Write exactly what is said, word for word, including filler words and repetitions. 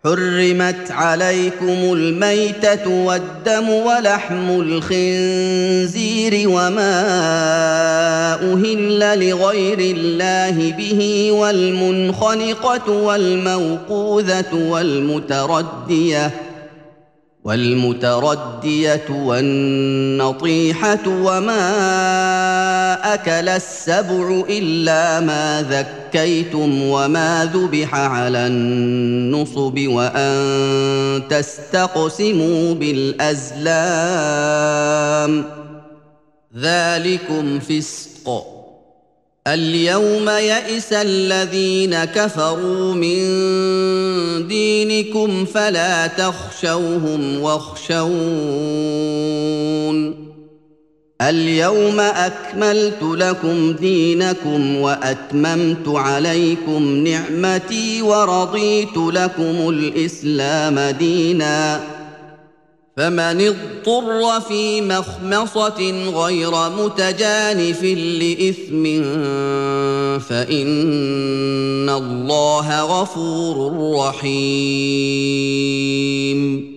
حرمت عليكم الميتة والدم ولحم الخنزير وما أهل لغير الله به والمنخنقة والموقوذة والمتردية والمتردية والنطيحة وما أكل السبع إلا ما ذكيتم وما ذبح على النصب وأن تستقسموا بالأزلام ذلكم فسق. اليوم يئس الذين كفروا من دينكم فلا تخشوهم واخشون اليوم أكملت لكم دينكم وأتممت عليكم نعمتي ورضيت لكم الإسلام دينا فمن اضطر في مخمصة غير متجانف لإثم فإن الله غفور رحيم.